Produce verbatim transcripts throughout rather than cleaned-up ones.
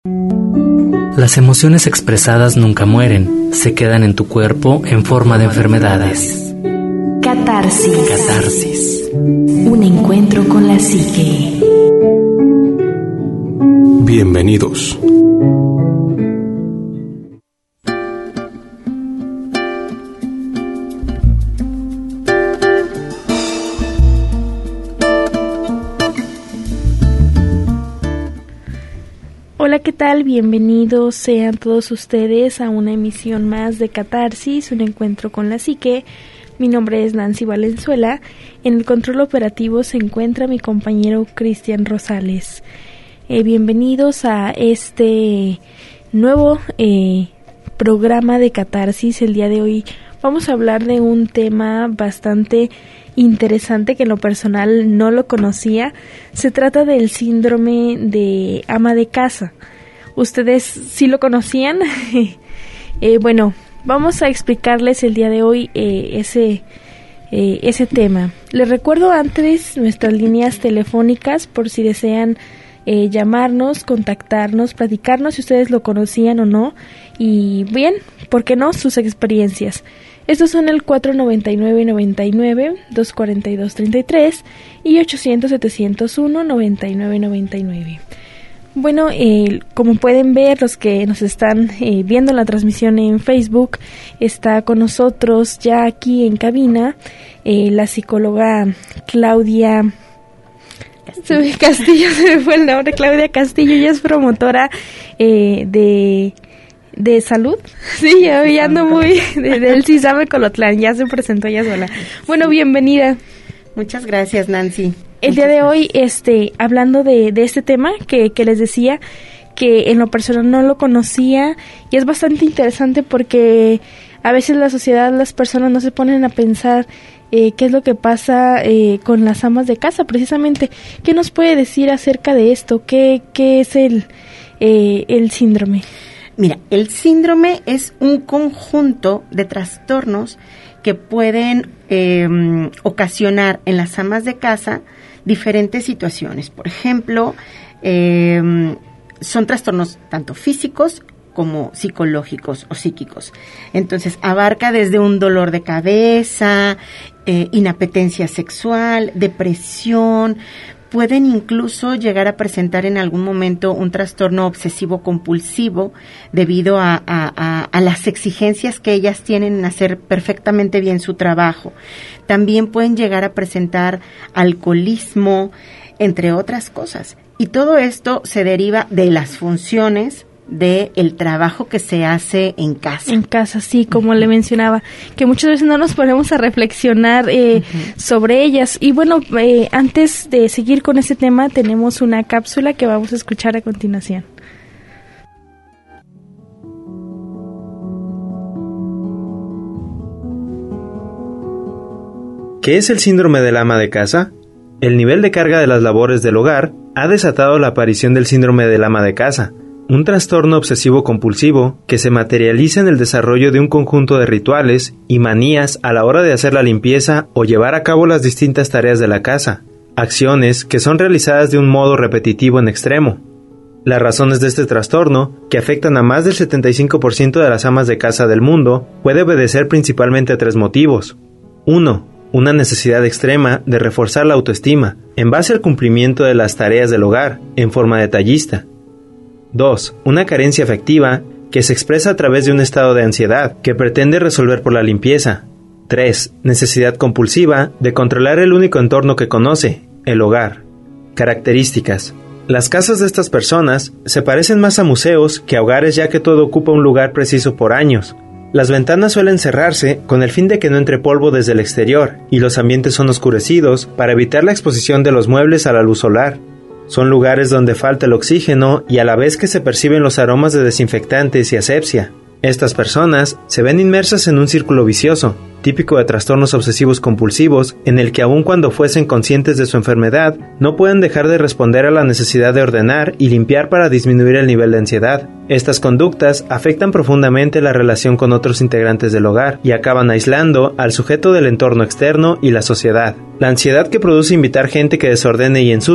Las emociones expresadas nunca mueren, se quedan en tu cuerpo en forma de enfermedades. Catarsis. Catarsis. Un encuentro con la psique. Bienvenidos. Hola, ¿qué tal? Bienvenidos sean todos ustedes a una emisión más de Catarsis, un encuentro con la psique. Mi nombre es Nancy Valenzuela. En el control operativo se encuentra mi compañero Cristian Rosales. Eh, bienvenidos a este nuevo eh, programa de Catarsis. El día de hoy vamos a hablar de un tema bastante interesante que en lo personal no lo conocía. Se trata del síndrome de ama de casa. ¿Ustedes sí lo conocían? eh, bueno, vamos a explicarles el día de hoy eh, ese, eh, ese tema. Les recuerdo antes nuestras líneas telefónicas por si desean eh, llamarnos, contactarnos, platicarnos si ustedes lo conocían o no. Y bien, ¿por qué no? Sus experiencias. Estos son el cuatro noventa y nueve noventa y nueve, dos cuarenta y dos treinta y tres y ochocientos setecientos uno noventa y nueve noventa y nueve. Bueno, eh, como pueden ver, los que nos están eh, viendo la transmisión en Facebook, está con nosotros ya aquí en cabina eh, la psicóloga Claudia Castillo. Castillo, se me fue el nombre, Claudia Castillo. Ella es promotora eh, de... ¿De salud? Sí, yo ya ando muy... de, del CISAME Colotlán, ya se presentó ella sola. Bueno, bienvenida. Muchas gracias, Nancy. El Muchas día de gracias. hoy, este, hablando de, de este tema que, que les decía, que en lo personal no lo conocía, y es bastante interesante porque a veces la sociedad, las personas no se ponen a pensar eh, qué es lo que pasa eh, con las amas de casa, precisamente. ¿Qué nos puede decir acerca de esto? ¿Qué, qué es el, eh, el síndrome? Mira, el síndrome es un conjunto de trastornos que pueden eh, ocasionar en las amas de casa diferentes situaciones. Por ejemplo, eh, son trastornos tanto físicos como psicológicos o psíquicos. Entonces, abarca desde un dolor de cabeza, eh, inapetencia sexual, depresión. Pueden incluso llegar a presentar en algún momento un trastorno obsesivo compulsivo debido a, a, a, a las exigencias que ellas tienen en hacer perfectamente bien su trabajo. También pueden llegar a presentar alcoholismo, entre otras cosas. Y todo esto se deriva de las funciones de el trabajo que se hace en casa. En casa, sí, como uh-huh. le mencionaba, que muchas veces no nos ponemos a reflexionar eh, uh-huh. sobre ellas. Y bueno, eh, antes de seguir con este tema, tenemos una cápsula que vamos a escuchar a continuación. ¿Qué es el síndrome del ama de casa? El nivel de carga de las labores del hogar ha desatado la aparición del síndrome del ama de casa, un trastorno obsesivo-compulsivo que se materializa en el desarrollo de un conjunto de rituales y manías a la hora de hacer la limpieza o llevar a cabo las distintas tareas de la casa, acciones que son realizadas de un modo repetitivo en extremo. Las razones de este trastorno, que afectan a más del setenta y cinco por ciento de las amas de casa del mundo, puede obedecer principalmente a tres motivos. uno. Una necesidad extrema de reforzar la autoestima en base al cumplimiento de las tareas del hogar en forma detallista. dos. Una carencia afectiva que se expresa a través de un estado de ansiedad que pretende resolver por la limpieza. tres. Necesidad compulsiva de controlar el único entorno que conoce, el hogar. Características. Las casas de estas personas se parecen más a museos que a hogares, ya que todo ocupa un lugar preciso por años. Las ventanas suelen cerrarse con el fin de que no entre polvo desde el exterior, y los ambientes son oscurecidos para evitar la exposición de los muebles a la luz solar. Son lugares donde falta el oxígeno y a la vez que se perciben los aromas de desinfectantes y asepsia. Estas personas se ven inmersas en un círculo vicioso, típico de trastornos obsesivos compulsivos, en el que aun cuando fuesen conscientes de su enfermedad, no pueden dejar de responder a la necesidad de ordenar y limpiar para disminuir el nivel de ansiedad. Estas conductas afectan profundamente la relación con otros integrantes del hogar y acaban aislando al sujeto del entorno externo y la sociedad. La ansiedad que produce invitar gente que desordene y ensucie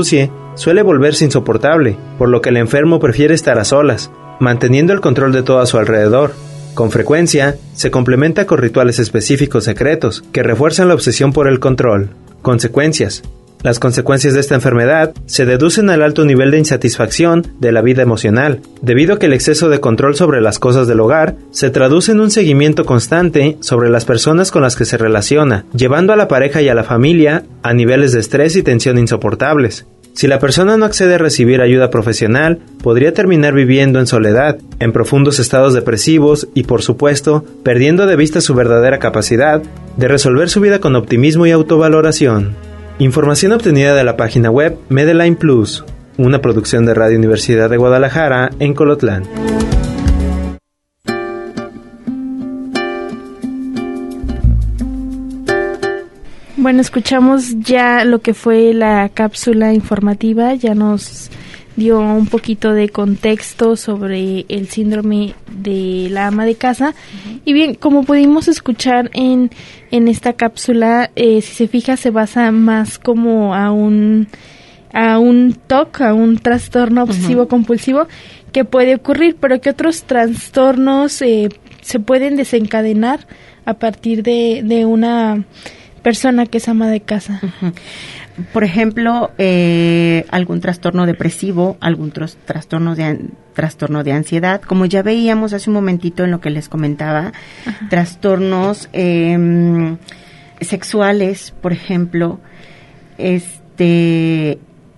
suele volverse insoportable, por lo que el enfermo prefiere estar a solas, manteniendo el control de todo a su alrededor. Con frecuencia, se complementa con rituales específicos secretos que refuerzan la obsesión por el control. Consecuencias. Las consecuencias de esta enfermedad se deducen al alto nivel de insatisfacción de la vida emocional, debido a que el exceso de control sobre las cosas del hogar se traduce en un seguimiento constante sobre las personas con las que se relaciona, llevando a la pareja y a la familia a niveles de estrés y tensión insoportables. Si la persona no accede a recibir ayuda profesional, podría terminar viviendo en soledad, en profundos estados depresivos y, por supuesto, perdiendo de vista su verdadera capacidad de resolver su vida con optimismo y autovaloración. Información obtenida de la página web Medline Plus, una producción de Radio Universidad de Guadalajara en Colotlán. Bueno, escuchamos ya lo que fue la cápsula informativa, ya nos dio un poquito de contexto sobre el síndrome de la ama de casa. Uh-huh. Y bien, como pudimos escuchar en, en esta cápsula, eh, si se fija, se basa más como a un, a un T O C, a un trastorno obsesivo-compulsivo, uh-huh, que puede ocurrir, pero que otros trastornos eh, se pueden desencadenar a partir de, de una persona que es ama de casa. Uh-huh. Por ejemplo, eh, algún trastorno depresivo, algún tros, trastorno de an, trastorno de ansiedad, como ya veíamos hace un momentito en lo que les comentaba, ajá, trastornos eh, sexuales, por ejemplo, este,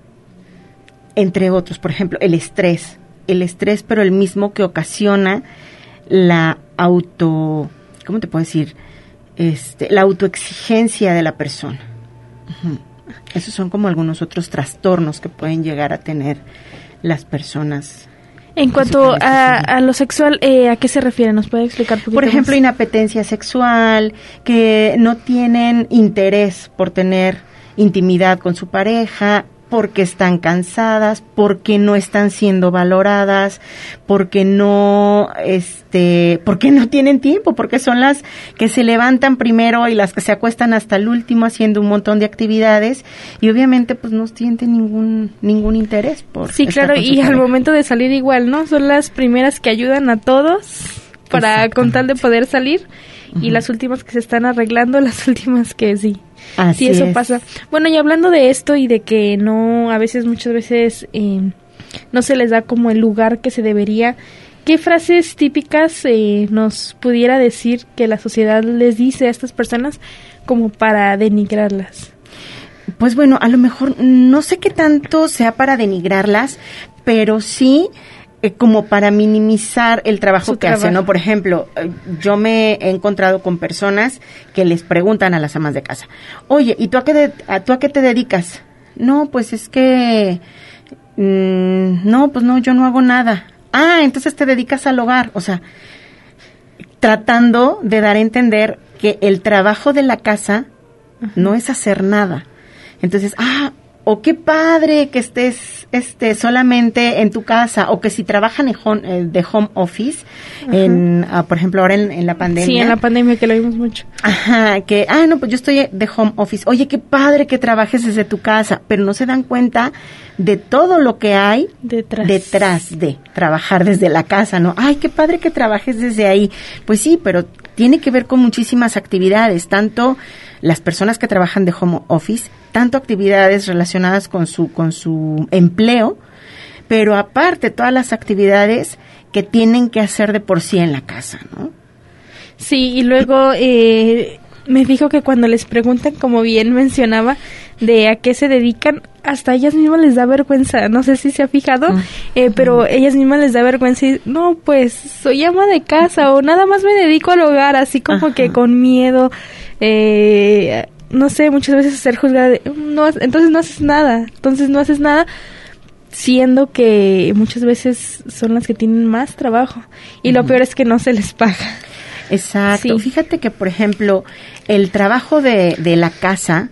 entre otros, por ejemplo, el estrés, el estrés, pero el mismo que ocasiona la auto, ¿cómo te puedo decir? Este, la autoexigencia de la persona. Uh-huh. Esos son como algunos otros trastornos que pueden llegar a tener las personas. En cuanto a, a lo sexual, eh, ¿a qué se refiere? ¿Nos puede explicar un poquito Por ejemplo, más? Inapetencia sexual, que no tienen interés por tener intimidad con su pareja, porque están cansadas, porque no están siendo valoradas, porque no, este, porque no tienen tiempo, porque son las que se levantan primero y las que se acuestan hasta el último haciendo un montón de actividades y obviamente pues no sienten ningún ningún interés por sí, claro, y pareja. Al momento de salir igual, ¿no? Son las primeras que ayudan a todos para con tal de poder salir. Y uh-huh, las últimas que se están arreglando, las últimas que sí. Así sí, eso es. pasa. Bueno, y hablando de esto y de que no, a veces, muchas veces, eh, no se les da como el lugar que se debería, ¿qué frases típicas eh, nos pudiera decir que la sociedad les dice a estas personas como para denigrarlas? Pues bueno, a lo mejor no sé qué tanto sea para denigrarlas, pero sí Eh, como para minimizar el trabajo Su que trabajo. hacen, ¿no? Por ejemplo, eh, yo me he encontrado con personas que les preguntan a las amas de casa, oye, ¿y tú a qué, de, a, tú a qué te dedicas? No, pues es que, mmm, no, pues no, yo no hago nada. Ah, entonces te dedicas al hogar, o sea, tratando de dar a entender que el trabajo de la casa uh-huh, no es hacer nada. Entonces, ah, o qué padre que estés este solamente en tu casa, o que si trabajan en home, eh, de home office, ajá, en, ah, por ejemplo, ahora en, en la pandemia. Sí, en la pandemia que lo vimos mucho. Ajá, que, ah, no, pues yo estoy de home office. Oye, qué padre que trabajes desde tu casa, pero no se dan cuenta de todo lo que hay detrás, detrás de trabajar desde la casa, ¿no? Ay, qué padre que trabajes desde ahí. Pues sí, pero tiene que ver con muchísimas actividades, tanto las personas que trabajan de home office, tanto actividades relacionadas con su con su empleo, pero aparte todas las actividades que tienen que hacer de por sí en la casa, ¿no? Sí, y luego eh, me fijo que cuando les preguntan, como bien mencionaba, de a qué se dedican, hasta ellas mismas les da vergüenza, no sé si se ha fijado, uh-huh, eh, pero ellas mismas les da vergüenza y, no, pues soy ama de casa o nada más me dedico al hogar, así como uh-huh, que con miedo, eh, no sé, muchas veces ser juzgada de, no, entonces no haces nada, entonces no haces nada, siendo que muchas veces son las que tienen más trabajo y uh-huh, lo peor es que no se les paga. Exacto, sí. Fíjate que, por ejemplo, el trabajo de, de la casa,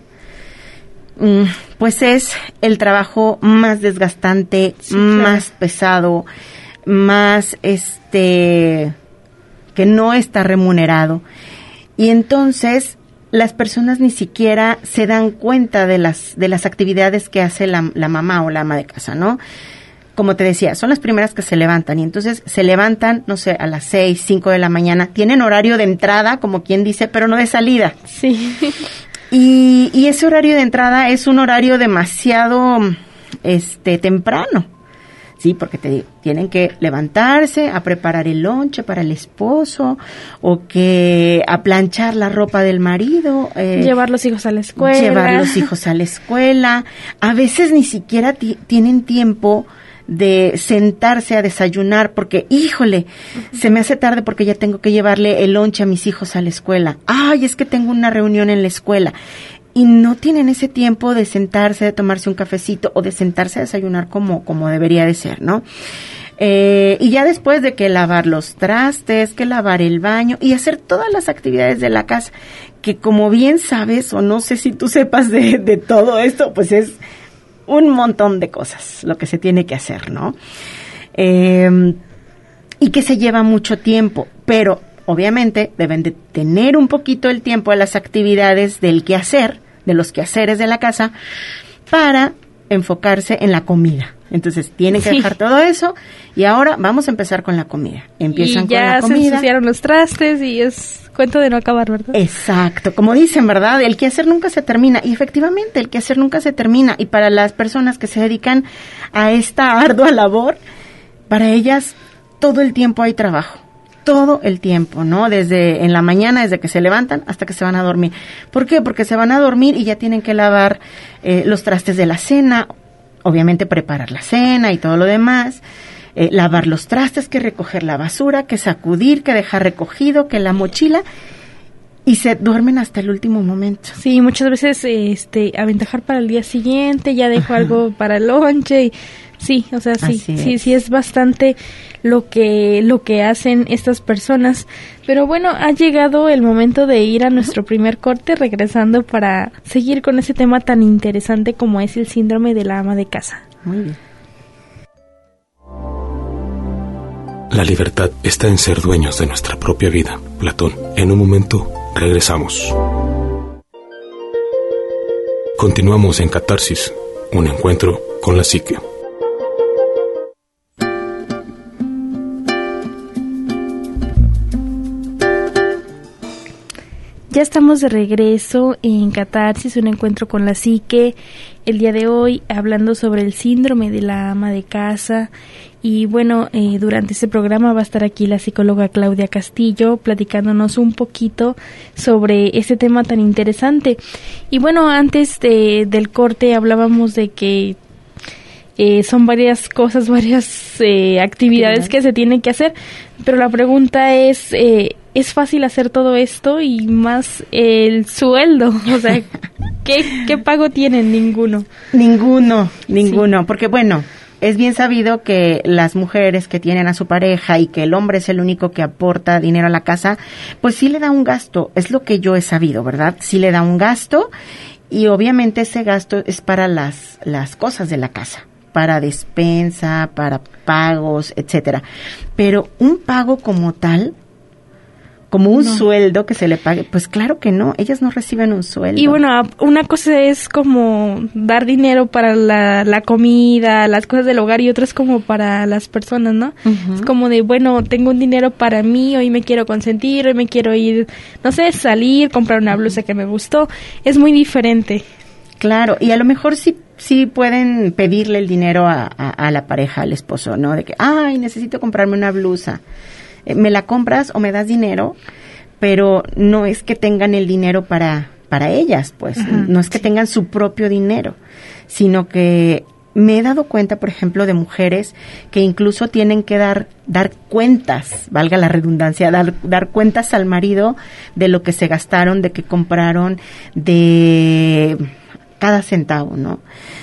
pues es el trabajo más desgastante, sí, más claro, pesado, más este que no está remunerado. Y entonces las personas ni siquiera se dan cuenta de las de las actividades que hace la, la mamá o la ama de casa, ¿no? Como te decía, son las primeras que se levantan y entonces se levantan, no sé, a las seis, cinco de la mañana. Tienen horario de entrada, como quien dice, pero no de salida. Sí. Y, y ese horario de entrada es un horario demasiado este temprano. Sí, porque te digo, tienen que levantarse a preparar el lonche para el esposo o que a planchar la ropa del marido. Eh, llevar los hijos a la escuela. Llevar los hijos a la escuela. A veces ni siquiera t- tienen tiempo de sentarse a desayunar porque, híjole, uh-huh. se me hace tarde porque ya tengo que llevarle el lonche a mis hijos a la escuela. Ay, es que tengo una reunión en la escuela. Y no tienen ese tiempo de sentarse, de tomarse un cafecito o de sentarse a desayunar como, como debería de ser, ¿no? Eh, y ya después de que lavar los trastes, que lavar el baño y hacer todas las actividades de la casa, que como bien sabes, o no sé si tú sepas de, de todo esto, pues es un montón de cosas lo que se tiene que hacer, ¿no? Eh, y que se lleva mucho tiempo, pero obviamente deben de tener un poquito el tiempo de las actividades del quehacer, de los quehaceres de la casa, para enfocarse en la comida. Entonces tienen que sí. dejar todo eso y ahora vamos a empezar con la comida. Empiezan y ya con la comida. Se ensuciaron los trastes y es cuento de no acabar, ¿verdad? Exacto, como dicen, ¿verdad? El quehacer nunca se termina y efectivamente el quehacer nunca se termina y para las personas que se dedican a esta ardua labor, para ellas todo el tiempo hay trabajo. Todo el tiempo, ¿no? Desde en la mañana, desde que se levantan hasta que se van a dormir. ¿Por qué? Porque se van a dormir y ya tienen que lavar eh, los trastes de la cena, obviamente preparar la cena y todo lo demás, eh, lavar los trastes, que recoger la basura, que sacudir, que dejar recogido, que la mochila, y se duermen hasta el último momento. Sí, muchas veces este aventajar para el día siguiente, ya dejo Ajá. algo para el lonche y sí, o sea, sí, Así sí, es. sí es bastante lo que lo que hacen estas personas. Pero bueno, ha llegado el momento de ir a nuestro primer corte, regresando para seguir con ese tema tan interesante como es el síndrome de la ama de casa. Muy bien. La libertad está en ser dueños de nuestra propia vida. Platón, en un momento regresamos. Continuamos en Catarsis, un encuentro con la psique. Ya estamos de regreso en Catarsis, un encuentro con la psique. El día de hoy hablando sobre el síndrome de la ama de casa. Y bueno, eh, durante este programa va a estar aquí la psicóloga Claudia Castillo platicándonos un poquito sobre este tema tan interesante. Y bueno, antes de, del corte hablábamos de que eh, son varias cosas, varias eh, actividades que se tienen que hacer, pero la pregunta es... Eh, ¿es fácil hacer todo esto y más el sueldo? O sea, ¿qué, qué pago tienen? Ninguno. Ninguno, ninguno. Sí. Porque bueno, es bien sabido que las mujeres que tienen a su pareja y que el hombre es el único que aporta dinero a la casa, pues sí le da un gasto. Es lo que yo he sabido, ¿verdad? Sí le da un gasto y obviamente ese gasto es para las, las cosas de la casa, para despensa, para pagos, etcétera. Pero un pago como tal, como un no. sueldo que se le pague, pues claro que no, ellas no reciben un sueldo. Y bueno, una cosa es como dar dinero para la, la comida, las cosas del hogar, y otra es como para las personas, ¿no? Uh-huh. Es como de, bueno, tengo un dinero para mí, hoy me quiero consentir, hoy me quiero ir, no sé, salir, comprar una blusa que me gustó, es muy diferente. Claro, y a lo mejor sí, sí pueden pedirle el dinero a, a, a la pareja, al esposo, ¿no? De que, ay, necesito comprarme una blusa. Me la compras o me das dinero, pero no es que tengan el dinero para para ellas, pues, Ajá, no es que sí. tengan su propio dinero, sino que me he dado cuenta, por ejemplo, de mujeres que incluso tienen que dar dar cuentas, valga la redundancia, dar dar cuentas al marido de lo que se gastaron, de que compraron, de cada centavo, ¿no?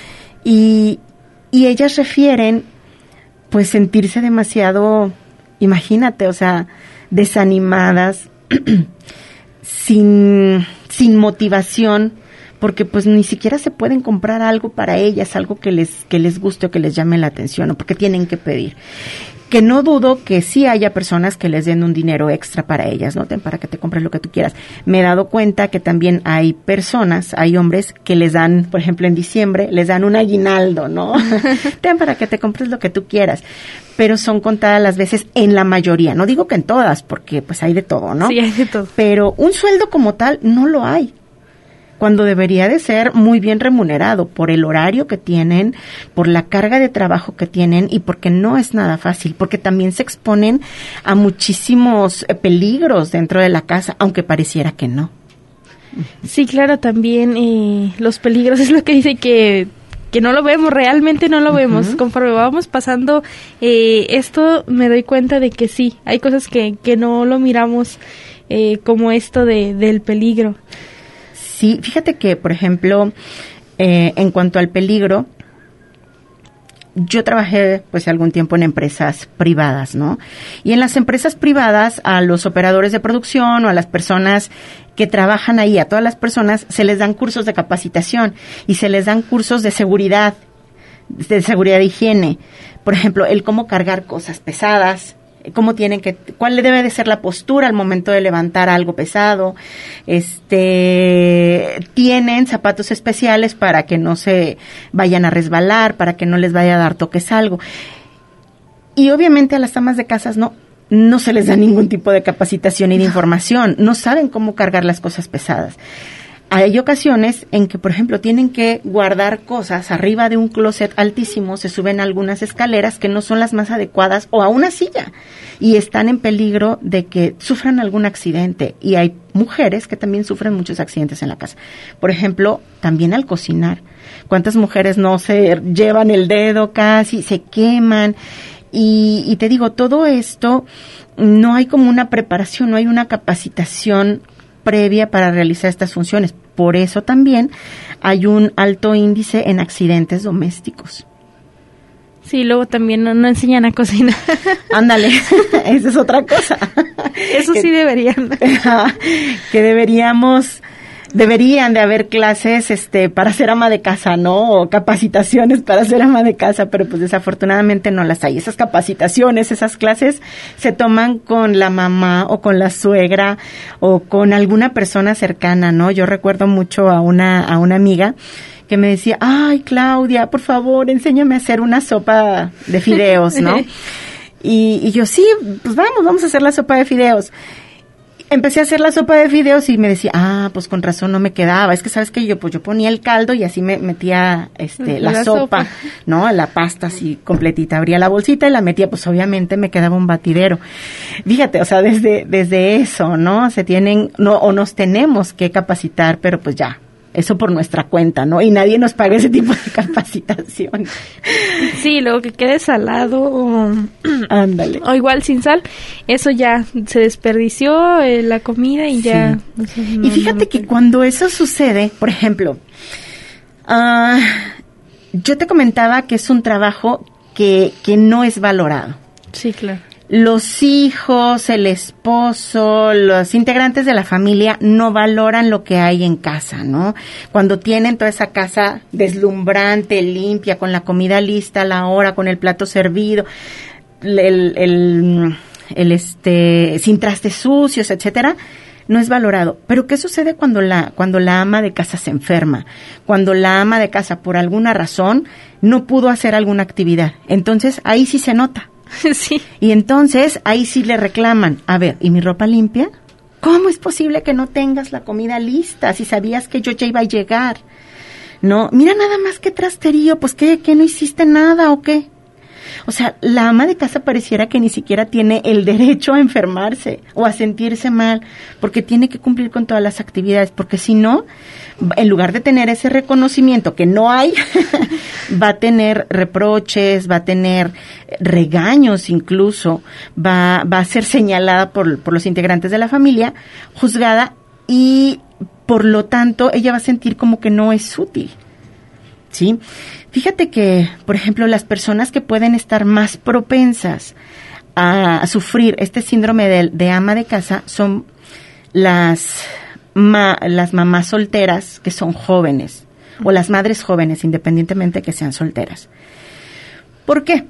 Y y ellas refieren, pues, sentirse demasiado, imagínate, o sea, desanimadas, sin, sin motivación, porque pues ni siquiera se pueden comprar algo para ellas, algo que les, que les guste o que les llame la atención, o porque tienen que pedir. que no dudo que sí haya personas que les den un dinero extra para ellas, ¿no? Ten para que te compres lo que tú quieras. Me he dado cuenta que también hay personas, hay hombres que les dan, por ejemplo, en diciembre, les dan un aguinaldo, ¿no? Ten para que te compres lo que tú quieras. Pero son contadas las veces en la mayoría. No digo que en todas, porque pues hay de todo, ¿no? Sí, hay de todo. Pero un sueldo como tal no lo hay, cuando debería de ser muy bien remunerado por el horario que tienen, por la carga de trabajo que tienen y porque no es nada fácil, porque también se exponen a muchísimos eh, peligros dentro de la casa, aunque pareciera que no. Sí, claro, también eh, los peligros es lo que dice que que no lo vemos, realmente no lo vemos. Uh-huh. Conforme vamos pasando eh, esto, me doy cuenta de que sí, hay cosas que, que no lo miramos eh, como esto de del peligro. Sí, fíjate que, por ejemplo, eh, en cuanto al peligro, yo trabajé pues algún tiempo en empresas privadas, ¿no? Y en las empresas privadas, a los operadores de producción o a las personas que trabajan ahí, a todas las personas, se les dan cursos de capacitación y se les dan cursos de seguridad, de seguridad de higiene. Por ejemplo, el cómo cargar cosas pesadas, cómo tienen que, cuál debe de ser la postura al momento de levantar algo pesado. Este, tienen zapatos especiales para que no se vayan a resbalar, para que no les vaya a dar toques algo. Y obviamente a las amas de casas no, no se les da ningún tipo de capacitación y de información. No saben cómo cargar las cosas pesadas. Hay ocasiones en que, por ejemplo, tienen que guardar cosas arriba de un closet altísimo, se suben a algunas escaleras que no son las más adecuadas o a una silla y están en peligro de que sufran algún accidente. Y hay mujeres que también sufren muchos accidentes en la casa. Por ejemplo, también al cocinar. ¿Cuántas mujeres no se llevan el dedo casi, se queman? Y, y te digo, todo esto, no hay como una preparación, no hay una capacitación previa para realizar estas funciones. Por eso también hay un alto índice en accidentes domésticos. Sí, luego también no, no enseñan a cocinar. Ándale, esa es otra cosa. Eso que, sí deberían. Que deberíamos, deberían de haber clases este para ser ama de casa, ¿no? O capacitaciones para ser ama de casa, pero pues desafortunadamente no las hay. Esas capacitaciones, esas clases se toman con la mamá o con la suegra o con alguna persona cercana, ¿no? Yo recuerdo mucho a una a una amiga que me decía, ay, Claudia, por favor, enséñame a hacer una sopa de fideos, ¿no? y, y yo, sí, pues vamos, vamos a hacer la sopa de fideos. Empecé a hacer la sopa de fideos y me decía, ah, pues con razón no me quedaba. Es que, ¿sabes qué? Yo, pues yo ponía el caldo y así me metía este la, la sopa, sopa, ¿no? La pasta así completita. Abría la bolsita y la metía, pues obviamente me quedaba un batidero. Fíjate, o sea, desde, desde eso, ¿no? Se tienen, no, o nos tenemos que capacitar, pero pues ya. Eso por nuestra cuenta, ¿no? Y nadie nos paga ese tipo de capacitación. Sí, luego que quede salado o... Ándale. O igual sin sal, eso ya se desperdició eh, la comida y sí. ya... O sea, no, y fíjate no que cuando eso sucede, por ejemplo, uh, yo te comentaba que es un trabajo que, que no es valorado. Sí, claro. Los hijos, el esposo, los integrantes de la familia no valoran lo que hay en casa, ¿no? Cuando tienen toda esa casa deslumbrante, limpia, con la comida lista a la hora, con el plato servido, el, el, el este, sin trastes sucios, etcétera, no es valorado. Pero ¿qué sucede cuando la, cuando la ama de casa se enferma? Cuando la ama de casa, por alguna razón, no pudo hacer alguna actividad. Entonces, ahí sí se nota. Sí. Y entonces ahí sí le reclaman, a ver, ¿y mi ropa limpia? ¿Cómo es posible que no tengas la comida lista si sabías que yo ya iba a llegar? No, mira nada más que trasterío, pues ¿qué, qué no hiciste nada o qué? O sea, la ama de casa pareciera que ni siquiera tiene el derecho a enfermarse o a sentirse mal, porque tiene que cumplir con todas las actividades, porque si no, en lugar de tener ese reconocimiento que no hay, va a tener reproches, va a tener regaños incluso, va, va a ser señalada por, por los integrantes de la familia, juzgada, y por lo tanto ella va a sentir como que no es útil. ¿Sí? Fíjate que, por ejemplo, las personas que pueden estar más propensas a, a sufrir este síndrome de, de ama de casa son las, ma, las mamás solteras que son jóvenes, o las madres jóvenes, independientemente que sean solteras. ¿Por qué?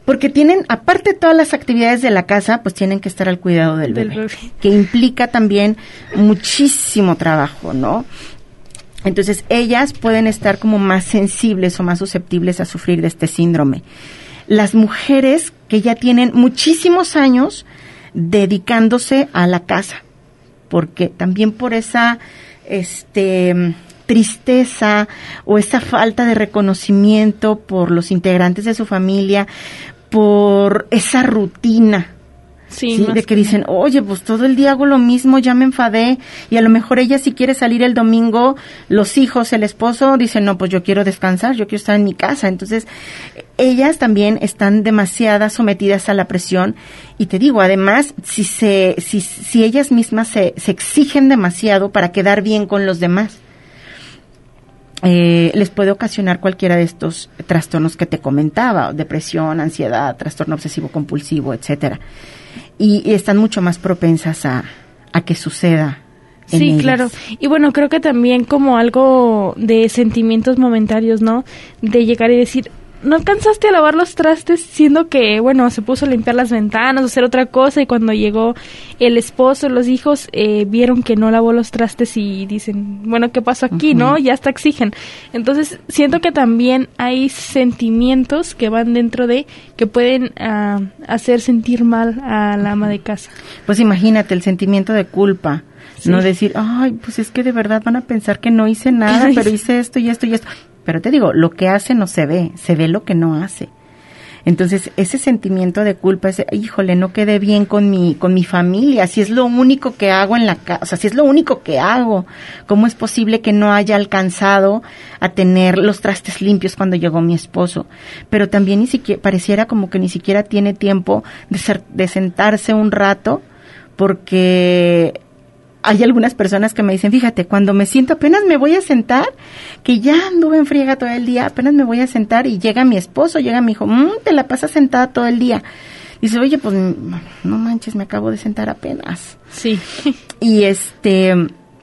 porque tienen, aparte de todas las actividades de la casa, pues tienen que estar al cuidado del bebé, del bebé. Que implica también muchísimo trabajo, ¿no? Entonces, ellas pueden estar como más sensibles o más susceptibles a sufrir de este síndrome. Las mujeres que ya tienen muchísimos años dedicándose a la casa, porque también por esa este tristeza o esa falta de reconocimiento por los integrantes de su familia, por esa rutina, sí, ¿sí? De que dicen, oye, pues todo el día hago lo mismo, ya me enfadé, y a lo mejor ella si quiere salir el domingo, los hijos, el esposo, dicen, no, pues yo quiero descansar, yo quiero estar en mi casa. Entonces, ellas también están demasiado sometidas a la presión, y te digo, además, si se, si, si ellas mismas se, se exigen demasiado para quedar bien con los demás, Eh, les puede ocasionar cualquiera de estos trastornos que te comentaba, depresión, ansiedad, trastorno obsesivo compulsivo, etcétera, y, y están mucho más propensas a, a que suceda en sí, ellas. Claro, y bueno, creo que también como algo de sentimientos momentáneos, ¿no? De llegar y decir, no alcanzaste a lavar los trastes, siendo que, bueno, se puso a limpiar las ventanas, a hacer otra cosa, y cuando llegó el esposo, los hijos, eh, vieron que no lavó los trastes y dicen, bueno, ¿qué pasó aquí, uh-huh. no? Ya hasta exigen. Entonces, siento que también hay sentimientos que van dentro de, que pueden uh, hacer sentir mal a la ama de casa. Pues imagínate, el sentimiento de culpa. Sí. No decir, ay, pues es que de verdad van a pensar que no hice nada, pero hice esto y esto y esto. Pero te digo, lo que hace no se ve, se ve lo que no hace. Entonces, ese sentimiento de culpa, ese, híjole, no quedé bien con mi con mi familia, si es lo único que hago en la casa, o sea, si es lo único que hago, ¿cómo es posible que no haya alcanzado a tener los trastes limpios cuando llegó mi esposo? Pero también ni siquiera, pareciera como que ni siquiera tiene tiempo de, ser, de sentarse un rato, porque hay algunas personas que me dicen, fíjate, cuando me siento, apenas me voy a sentar, que ya anduve en friega todo el día, apenas me voy a sentar y llega mi esposo, llega mi hijo, mmm, te la pasas sentada todo el día. Dice, oye, pues no manches, me acabo de sentar apenas. Sí. Y este,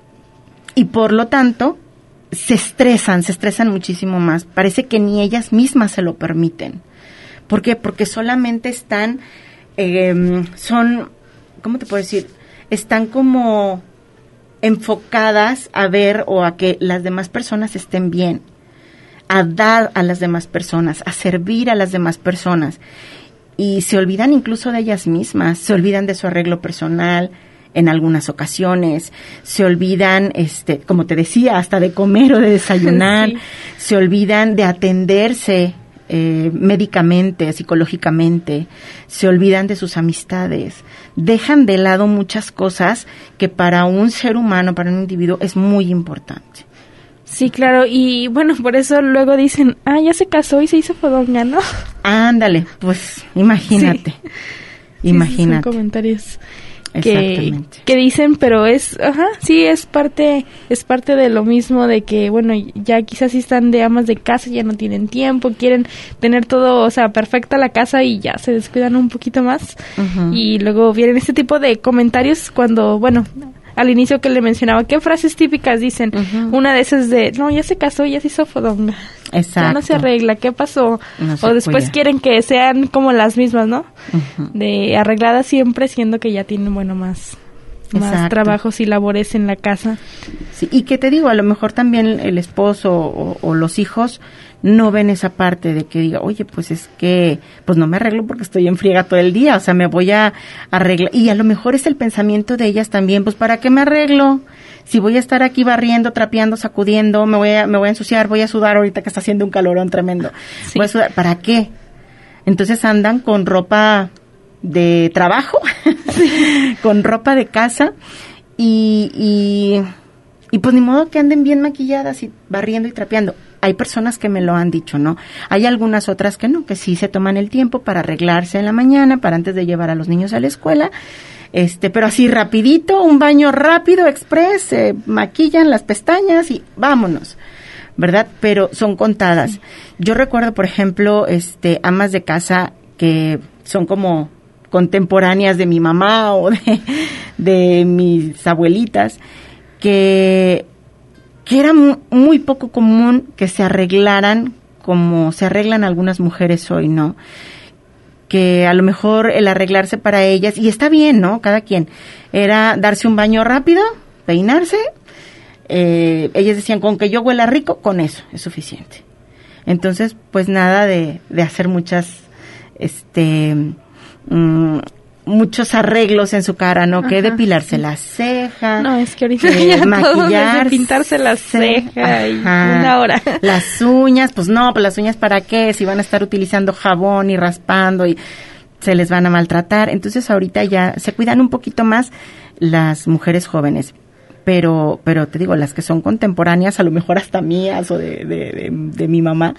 y por lo tanto, se estresan, se estresan muchísimo más. Parece que ni ellas mismas se lo permiten. ¿Por qué? Porque solamente están, eh, son, ¿cómo te puedo decir? Están como enfocadas a ver o a que las demás personas estén bien, a dar a las demás personas, a servir a las demás personas, y se olvidan incluso de ellas mismas, se olvidan de su arreglo personal en algunas ocasiones, se olvidan, este, como te decía, hasta de comer o de desayunar, sí. Se olvidan de atenderse Eh, médicamente, psicológicamente, se olvidan de sus amistades, dejan de lado muchas cosas que para un ser humano, para un individuo, es muy importante. Sí, claro, y bueno, por eso luego dicen, ah, ya se casó y se hizo fodonga, ¿no? Ándale, pues, imagínate, sí. imagínate. Sí, son comentarios que, que dicen, pero es, ajá, sí, es parte, es parte de lo mismo, de que, bueno, ya quizás sí están de amas de casa, ya no tienen tiempo, quieren tener todo, o sea, perfecta la casa y ya se descuidan un poquito más, uh-huh. Y luego vienen este tipo de comentarios cuando, bueno, al inicio que le mencionaba, ¿qué frases típicas dicen? Uh-huh. Una de esas de, no, ya se casó, ya se hizo fodonga. Exacto. Ya no se arregla, ¿qué pasó? No o después cuida. Quieren que sean como las mismas, ¿no? Uh-huh. De arregladas siempre, siendo que ya tienen, bueno, más, más trabajos y labores en la casa. Sí, y que te digo, a lo mejor también el esposo o, o los hijos no ven esa parte de que diga, oye, pues es que, pues no me arreglo porque estoy en friega todo el día, o sea, me voy a arreglar. Y a lo mejor es el pensamiento de ellas también, pues ¿para qué me arreglo? Si voy a estar aquí barriendo, trapeando, sacudiendo, me voy a, me voy a ensuciar, voy a sudar ahorita que está haciendo un calorón tremendo. Sí. Voy a sudar, ¿para qué? Entonces andan con ropa de trabajo, sí. Con ropa de casa y, y, y pues ni modo que anden bien maquilladas y barriendo y trapeando. Hay personas que me lo han dicho, ¿no? Hay algunas otras que no, que sí se toman el tiempo para arreglarse en la mañana, para antes de llevar a los niños a la escuela, este, pero así rapidito, un baño rápido, express, se maquillan las pestañas y vámonos, ¿verdad? Pero son contadas. Sí. Yo recuerdo, por ejemplo, este, amas de casa que son como contemporáneas de mi mamá o de, de mis abuelitas, que, que era muy, muy poco común que se arreglaran como se arreglan algunas mujeres hoy, ¿no? que a lo mejor el arreglarse para ellas, y está bien, ¿no? Cada quien, era darse un baño rápido, peinarse, eh, ellas decían, con que yo huela rico, con eso es suficiente. Entonces, pues nada de, de hacer muchas, este, mmm, muchos arreglos en su cara, ¿no? Ajá. Que depilarse la ceja. No, es que ahorita ya maquillarse, todo pintarse la ceja y una hora. Las uñas, pues no, pues las uñas ¿para qué? Si van a estar utilizando jabón y raspando y se les van a maltratar. Entonces ahorita ya se cuidan un poquito más las mujeres jóvenes. Pero, pero te digo, las que son contemporáneas, a lo mejor hasta mías o de, de, de, de mi mamá,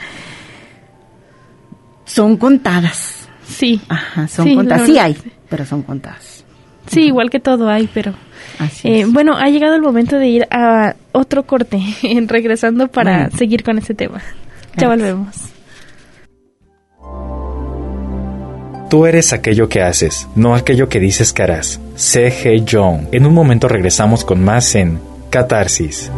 son contadas. Sí. Ajá, son sí, contadas. Sí hay, pero son contadas. Sí, uh-huh. Igual que todo hay, pero... Así eh, es. Bueno, ha llegado el momento de ir a otro corte, regresando para bueno. seguir con este tema. Ya Gracias. Volvemos. Tú eres aquello que haces, no aquello que dices que harás. C G. Jung. En un momento regresamos con más en Catarsis.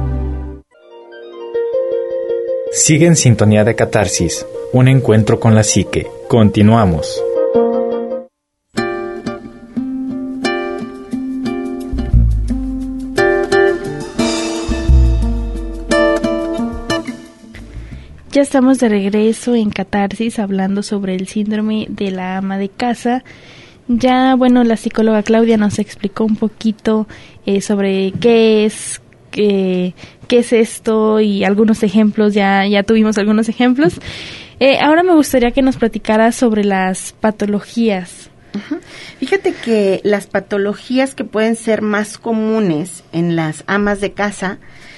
Sigue en sintonía de Catarsis, un encuentro con la psique. Continuamos. Ya estamos de regreso en Catarsis hablando sobre el síndrome de la ama de casa. Ya, bueno, la psicóloga Claudia nos explicó un poquito eh, sobre qué es, qué, qué es esto y algunos ejemplos, ya, ya tuvimos algunos ejemplos. Eh, ahora me gustaría que nos platicara sobre las patologías. Uh-huh. Fíjate que las patologías que pueden ser más comunes en las amas de casa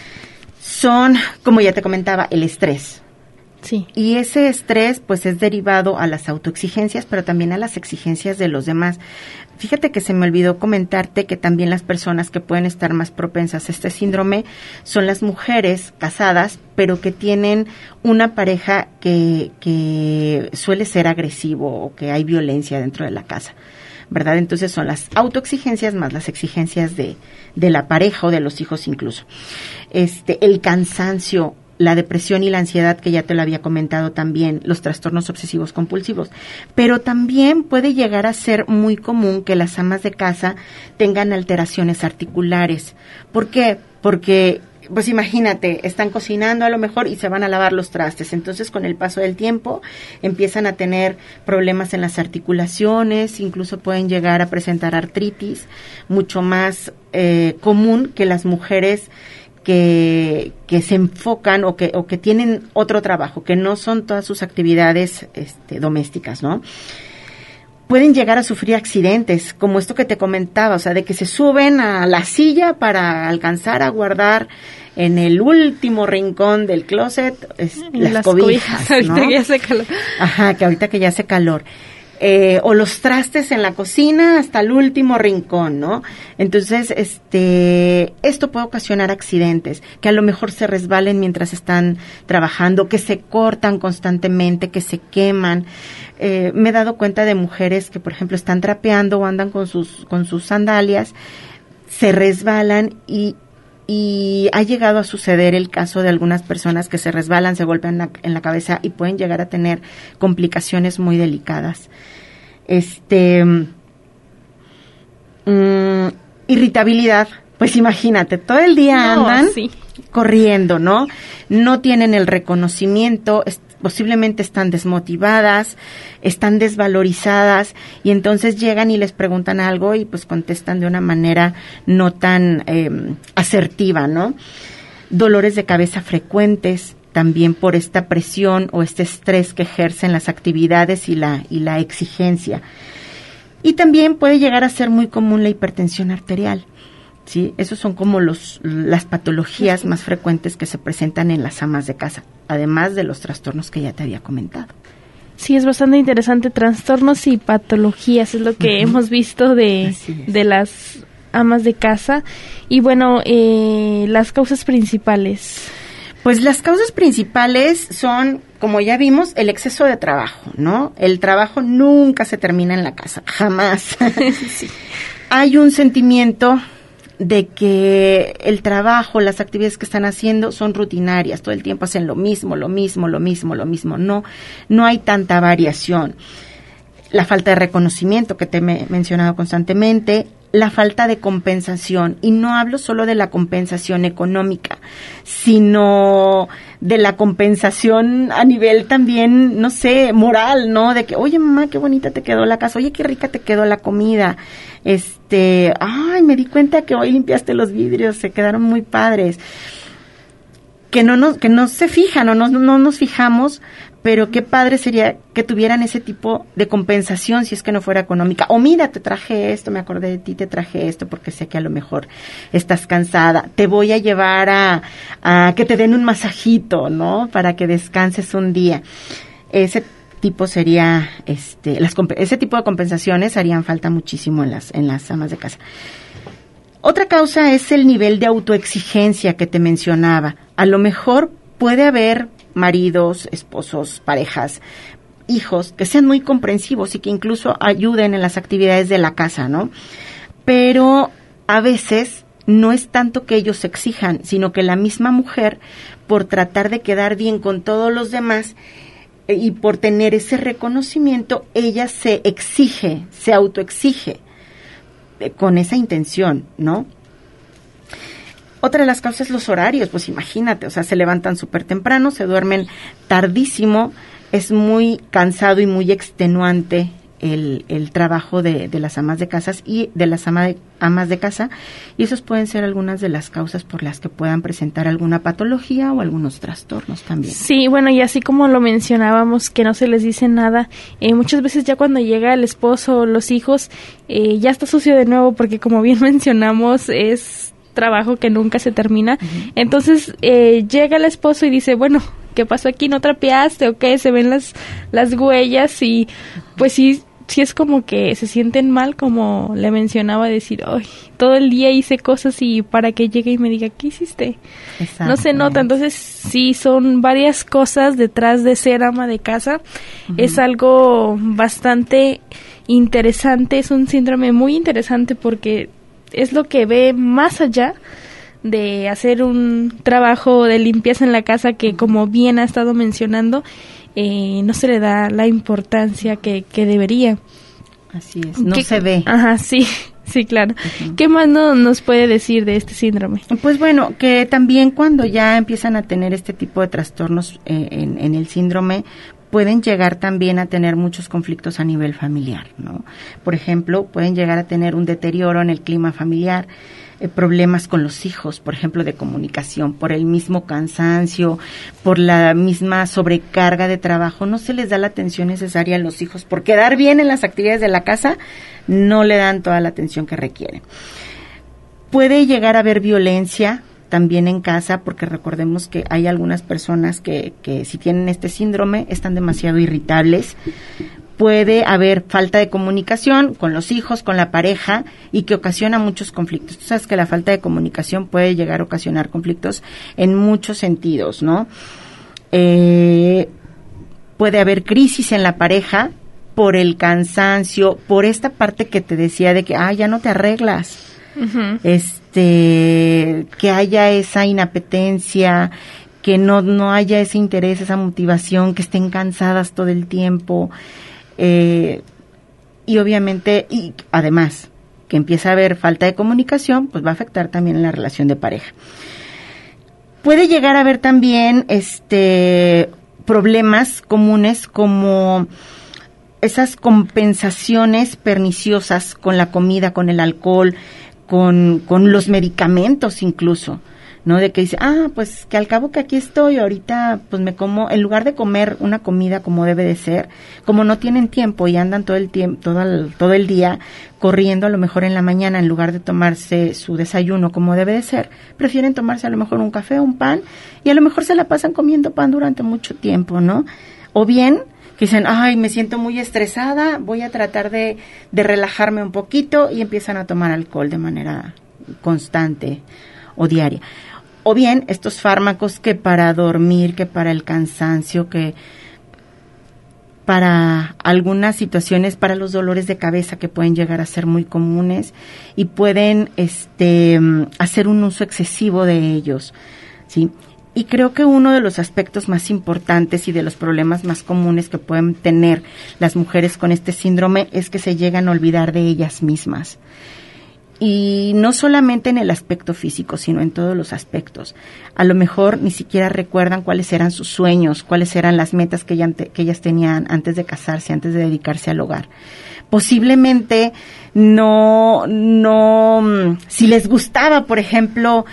son, como ya te comentaba, el estrés. Sí. Y ese estrés pues es derivado a las autoexigencias, pero también a las exigencias de los demás. Fíjate que se me olvidó comentarte que también las personas que pueden estar más propensas a este síndrome son las mujeres casadas, pero que tienen una pareja que, que suele ser agresivo o que hay violencia dentro de la casa, ¿verdad? Entonces son las autoexigencias más las exigencias de, de la pareja o de los hijos incluso. Este, el cansancio, la depresión y la ansiedad, que ya te lo había comentado también, los trastornos obsesivos compulsivos. Pero también puede llegar a ser muy común que las amas de casa tengan alteraciones articulares. ¿Por qué? Porque, pues imagínate, están cocinando a lo mejor y se van a lavar los trastes. Entonces, con el paso del tiempo, empiezan a tener problemas en las articulaciones, incluso pueden llegar a presentar artritis, mucho más eh, común que las mujeres que que se enfocan o que o que tienen otro trabajo, que no son todas sus actividades este, domésticas, ¿no? Pueden llegar a sufrir accidentes, como esto que te comentaba, o sea, de que se suben a la silla para alcanzar a guardar en el último rincón del closet es, las, las cobijas, cobijas, ¿no? Ahorita que ya hace calor. Ajá, que ahorita que ya hace calor. Eh, o los trastes en la cocina hasta el último rincón, ¿no? Entonces, este, esto puede ocasionar accidentes, que a lo mejor se resbalen mientras están trabajando, que se cortan constantemente, que se queman. Eh, me he dado cuenta de mujeres que, por ejemplo, están trapeando o andan con sus, con sus sandalias, se resbalan y Y ha llegado a suceder el caso de algunas personas que se resbalan, se golpean la, en la cabeza y pueden llegar a tener complicaciones muy delicadas. Este, mm, irritabilidad, pues imagínate, todo el día andan no, sí. corriendo, ¿no? No tienen el reconocimiento, est- posiblemente están desmotivadas, están desvalorizadas y entonces llegan y les preguntan algo y pues contestan de una manera no tan eh, asertiva, ¿no? Dolores de cabeza frecuentes, también por esta presión o este estrés que ejercen las actividades y la, y la exigencia. Y también puede llegar a ser muy común la hipertensión arterial. Sí, esos son como los las patologías más frecuentes que se presentan en las amas de casa, además de los trastornos que ya te había comentado. Sí, es bastante interesante, trastornos y patologías, es lo que uh-huh. hemos visto de, de las amas de casa. Y bueno, eh, las causas principales. Pues las causas principales son, como ya vimos, el exceso de trabajo, ¿no? El trabajo nunca se termina en la casa, jamás. Sí. Hay un sentimiento de que el trabajo, las actividades que están haciendo son rutinarias, todo el tiempo hacen lo mismo, lo mismo, lo mismo, lo mismo, no, no hay tanta variación. la falta de reconocimiento que te he mencionado constantemente, la falta de compensación, y no hablo solo de la compensación económica, sino de la compensación a nivel también, no sé, moral, ¿no? De que, oye, mamá, qué bonita te quedó la casa, oye, qué rica te quedó la comida, este, ay, me di cuenta que hoy limpiaste los vidrios, se quedaron muy padres. Que no nos, que no se fijan o no, no nos fijamos, pero qué padre sería que tuvieran ese tipo de compensación si es que no fuera económica. O mira, te traje esto, me acordé de ti, te traje esto porque sé que a lo mejor estás cansada. Te voy a llevar a, a que te den un masajito, ¿no? Para que descanses un día. Ese tipo sería, este, las, ese tipo de compensaciones harían falta muchísimo en las, en las amas de casa. Otra causa es el nivel de autoexigencia que te mencionaba. A lo mejor puede haber maridos, esposos, parejas, hijos que sean muy comprensivos y que incluso ayuden en las actividades de la casa, ¿no? Pero a veces no es tanto que ellos exijan, sino que la misma mujer, por tratar de quedar bien con todos los demás y por tener ese reconocimiento, ella se exige, se autoexige con esa intención, ¿no? Otra de las causas es los horarios, pues imagínate, o sea, se levantan súper temprano, se duermen tardísimo, es muy cansado y muy extenuante el, el trabajo de, de las amas de casas y de las ama de, amas de casa, y esos pueden ser algunas de las causas por las que puedan presentar alguna patología o algunos trastornos también. Sí, bueno, y así como lo mencionábamos, que no se les dice nada, eh, muchas veces ya cuando llega el esposo o los hijos, eh, ya está sucio de nuevo, porque como bien mencionamos, es trabajo que nunca se termina. Uh-huh. Entonces eh, llega el esposo y dice, bueno, ¿qué pasó aquí? ¿No trapeaste o qué? Se ven las, las huellas y pues sí, sí es como que se sienten mal, como le mencionaba, decir, ay, todo el día hice cosas y para que llegue y me diga, ¿qué hiciste? Exacto. No se nota. Entonces sí, son varias cosas detrás de ser ama de casa. Uh-huh. Es algo bastante interesante, es un síndrome muy interesante porque es lo que ve más allá de hacer un trabajo de limpieza en la casa que, como bien ha estado mencionando, eh, no se le da la importancia que, que debería. Así es, no ¿Qué? se ve. Ajá, sí, sí, claro. Uh-huh. ¿Qué más no, nos puede decir de este síndrome? Pues bueno, que también cuando ya empiezan a tener este tipo de trastornos eh, en, en el síndrome, pueden llegar también a tener muchos conflictos a nivel familiar, ¿no? Por ejemplo, pueden llegar a tener un deterioro en el clima familiar, eh, problemas con los hijos, por ejemplo, de comunicación, por el mismo cansancio, por la misma sobrecarga de trabajo, no se les da la atención necesaria a los hijos, por quedar bien en las actividades de la casa, no le dan toda la atención que requieren. Puede llegar a haber violencia también en casa, porque recordemos que hay algunas personas que, que si tienen este síndrome están demasiado irritables. Puede haber falta de comunicación con los hijos, con la pareja, y que ocasiona muchos conflictos. Tú sabes que la falta de comunicación puede llegar a ocasionar conflictos en muchos sentidos, ¿no? Eh, puede haber crisis en la pareja por el cansancio, por esta parte que te decía de que, ah, ya no te arreglas. Uh-huh. Este, que haya esa inapetencia, que no, no haya ese interés, esa motivación, que estén cansadas todo el tiempo, eh, y obviamente, y además, que empieza a haber falta de comunicación, pues va a afectar también en la relación de pareja. Puede llegar a haber también, este, problemas comunes como esas compensaciones perniciosas con la comida, con el alcohol, con, con los medicamentos incluso, ¿no? De que dice, ah, pues que al cabo que aquí estoy, ahorita pues me como, en lugar de comer una comida como debe de ser, como no tienen tiempo y andan todo el tiempo, todo el, todo el día corriendo, a lo mejor en la mañana, en lugar de tomarse su desayuno como debe de ser, prefieren tomarse a lo mejor un café o un pan, y a lo mejor se la pasan comiendo pan durante mucho tiempo, ¿no? O bien que dicen, ay, me siento muy estresada, voy a tratar de, de relajarme un poquito, y empiezan a tomar alcohol de manera constante o diaria. O bien estos fármacos que para dormir, que para el cansancio, que para algunas situaciones, para los dolores de cabeza que pueden llegar a ser muy comunes, y pueden este hacer un uso excesivo de ellos, ¿sí? Y creo que uno de los aspectos más importantes y de los problemas más comunes que pueden tener las mujeres con este síndrome es que se llegan a olvidar de ellas mismas. Y no solamente en el aspecto físico, sino en todos los aspectos. A lo mejor ni siquiera recuerdan cuáles eran sus sueños, cuáles eran las metas que, ella, que ellas tenían antes de casarse, antes de dedicarse al hogar. Posiblemente no, no, si les gustaba, por ejemplo,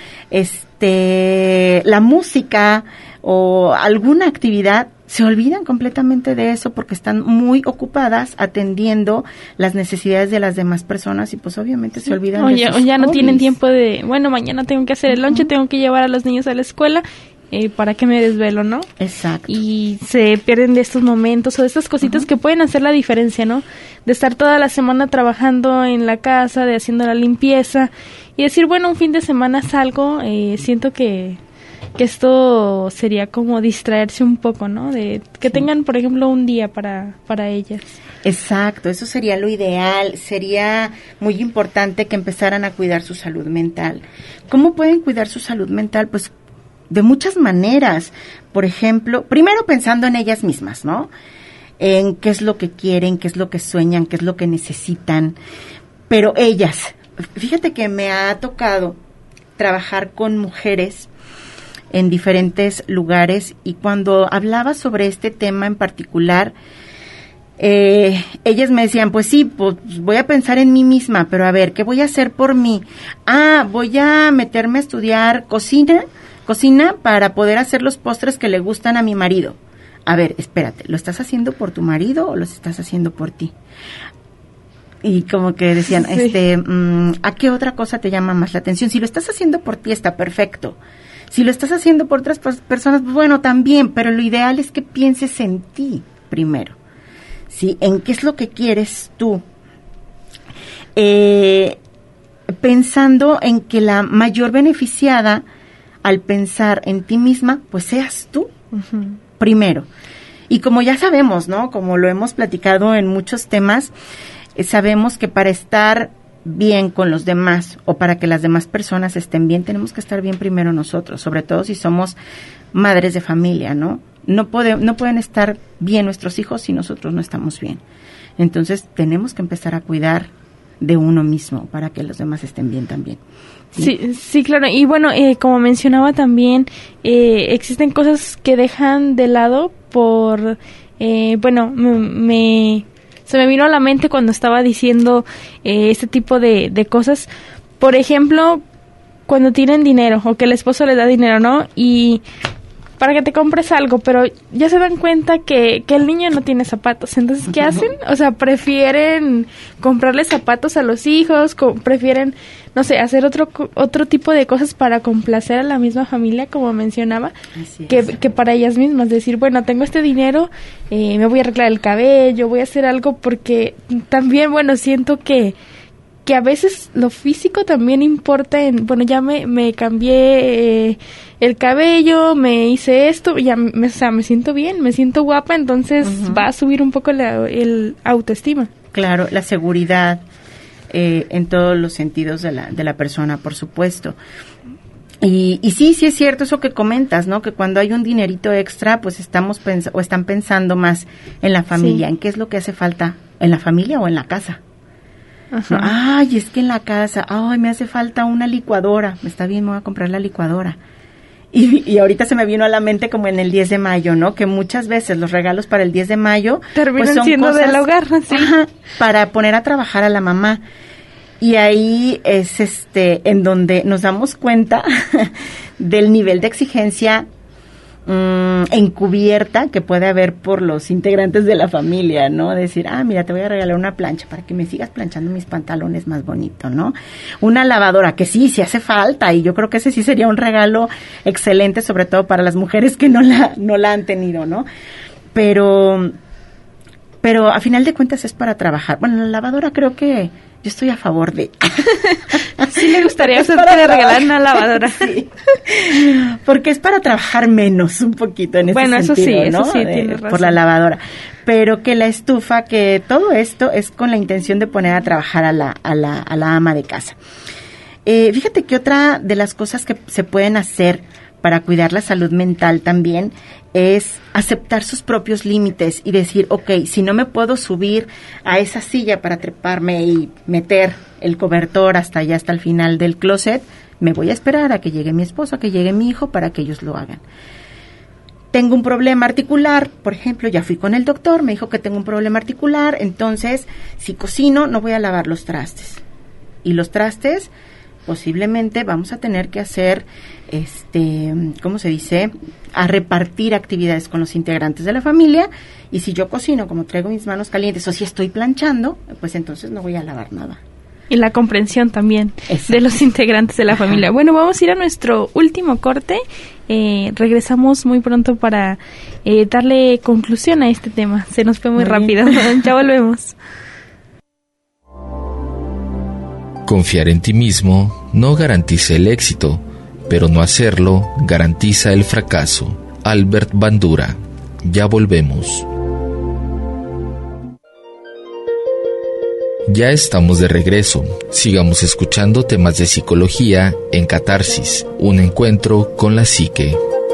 este, la música o alguna actividad, se olvidan completamente de eso porque están muy ocupadas atendiendo las necesidades de las demás personas y pues obviamente se olvidan o de ya, sus o ya no hobbies. tienen tiempo de, bueno, mañana tengo que hacer el lonche, uh-huh. tengo que llevar a los niños a la escuela, eh, ¿para qué me desvelo, no? Exacto. Y se pierden de estos momentos o de estas cositas uh-huh. que pueden hacer la diferencia, ¿no? De estar toda la semana trabajando en la casa, de haciendo la limpieza y decir, bueno, un fin de semana salgo, eh, siento que... que esto sería como distraerse un poco, ¿no? De que sí. tengan, por ejemplo, un día para para ellas. Exacto, eso sería lo ideal. Sería muy importante que empezaran a cuidar su salud mental. ¿Cómo pueden cuidar su salud mental? Pues de muchas maneras. Por ejemplo, primero pensando en ellas mismas, ¿no? En qué es lo que quieren, qué es lo que sueñan, qué es lo que necesitan. Pero ellas, fíjate que me ha tocado trabajar con mujeres en diferentes lugares y cuando hablaba sobre este tema en particular, eh, ellas me decían, pues sí, pues voy a pensar en mí misma, pero a ver, ¿qué voy a hacer por mí? Ah, voy a meterme a estudiar cocina, cocina para poder hacer los postres que le gustan a mi marido. A ver, espérate, ¿lo estás haciendo por tu marido o lo estás haciendo por ti? Y como que decían, sí. este, mmm, ¿a qué otra cosa te llama más la atención? Si lo estás haciendo por ti, está perfecto. Si lo estás haciendo por otras personas, bueno, también, pero lo ideal es que pienses en ti primero, ¿sí? En qué es lo que quieres tú. Eh, pensando en que la mayor beneficiada al pensar en ti misma, pues seas tú, uh-huh. primero. Y como ya sabemos, ¿no? Como lo hemos platicado en muchos temas, eh, sabemos que para estar bien con los demás o para que las demás personas estén bien, tenemos que estar bien primero nosotros, sobre todo si somos madres de familia, ¿no? No puede, no pueden estar bien nuestros hijos si nosotros no estamos bien. Entonces, tenemos que empezar a cuidar de uno mismo para que los demás estén bien también. Sí, sí, sí claro. Y bueno, eh, como mencionaba también, eh, existen cosas que dejan de lado por, eh, bueno, me... me se me vino a la mente cuando estaba diciendo eh, este tipo de, de cosas. Por ejemplo, cuando tienen dinero o que el esposo le da dinero, ¿no? Y para que te compres algo, pero ya se dan cuenta que, que el niño no tiene zapatos. Entonces, ¿qué hacen? O sea, prefieren comprarle zapatos a los hijos, co- prefieren, no sé, hacer otro otro tipo de cosas para complacer a la misma familia, como mencionaba, que, que para ellas mismas. Decir, bueno, tengo este dinero, eh, me voy a arreglar el cabello, voy a hacer algo, porque también, bueno, siento que que a veces lo físico también importa en, bueno, ya me, me cambié eh, el cabello, me hice esto, ya me, o sea, me siento bien, me siento guapa, entonces uh-huh. va a subir un poco la el autoestima. Claro, la seguridad eh, en todos los sentidos de la, de la persona, por supuesto. Y, y sí, sí es cierto eso que comentas, ¿no? Que cuando hay un dinerito extra, pues estamos pens- o están pensando más en la familia, sí. en qué es lo que hace falta, en la familia o en la casa. Ajá. Ay, es que en la casa, ay, me hace falta una licuadora. Está bien, me voy a comprar la licuadora. Y, y ahorita se me vino a la mente como en el diez de mayo, ¿no? Que muchas veces los regalos para el diez de mayo terminan pues son siendo cosas, del hogar, ¿sí? Ajá, para poner a trabajar a la mamá. Y ahí es este en donde nos damos cuenta del nivel de exigencia mmm, encubierta que puede haber por los integrantes de la familia, ¿no? Decir, ah, mira, te voy a regalar una plancha para que me sigas planchando mis pantalones más bonito, ¿no? Una lavadora, que sí, sí hace falta, y yo creo que ese sí sería un regalo excelente, sobre todo para las mujeres que no la, no la han tenido, ¿no? Pero, pero a final de cuentas es para trabajar. Bueno, la lavadora creo que yo estoy a favor de... Sí me gustaría a usted que le regalar una lavadora. Sí. Porque es para trabajar menos un poquito en ese bueno, sentido, eso sí, ¿no? eso sí, de, tienes razón. Por la lavadora. Pero que la estufa, que todo esto es con la intención de poner a trabajar a la, a la, a la ama de casa. Eh, fíjate que otra de las cosas que se pueden hacer para cuidar la salud mental también es aceptar sus propios límites y decir, ok, si no me puedo subir a esa silla para treparme y meter el cobertor hasta allá, hasta el final del closet, me voy a esperar a que llegue mi esposo, a que llegue mi hijo para que ellos lo hagan. Tengo un problema articular, por ejemplo, ya fui con el doctor, me dijo que tengo un problema articular, entonces si cocino no voy a lavar los trastes. Y los trastes posiblemente vamos a tener que hacer, este, ¿cómo se dice? A repartir actividades con los integrantes de la familia, y si yo cocino como traigo mis manos calientes o si estoy planchando, pues entonces no voy a lavar nada. Y la comprensión también Exacto. de los integrantes de la Ajá. familia. Bueno, vamos a ir a nuestro último corte. Eh, regresamos muy pronto para eh, darle conclusión a este tema. Se nos fue muy, muy rápido. Ya volvemos. Confiar en ti mismo no garantiza el éxito, pero no hacerlo garantiza el fracaso. Albert Bandura. Ya volvemos. Ya estamos de regreso. Sigamos escuchando temas de psicología en Catarsis, un encuentro con la psique.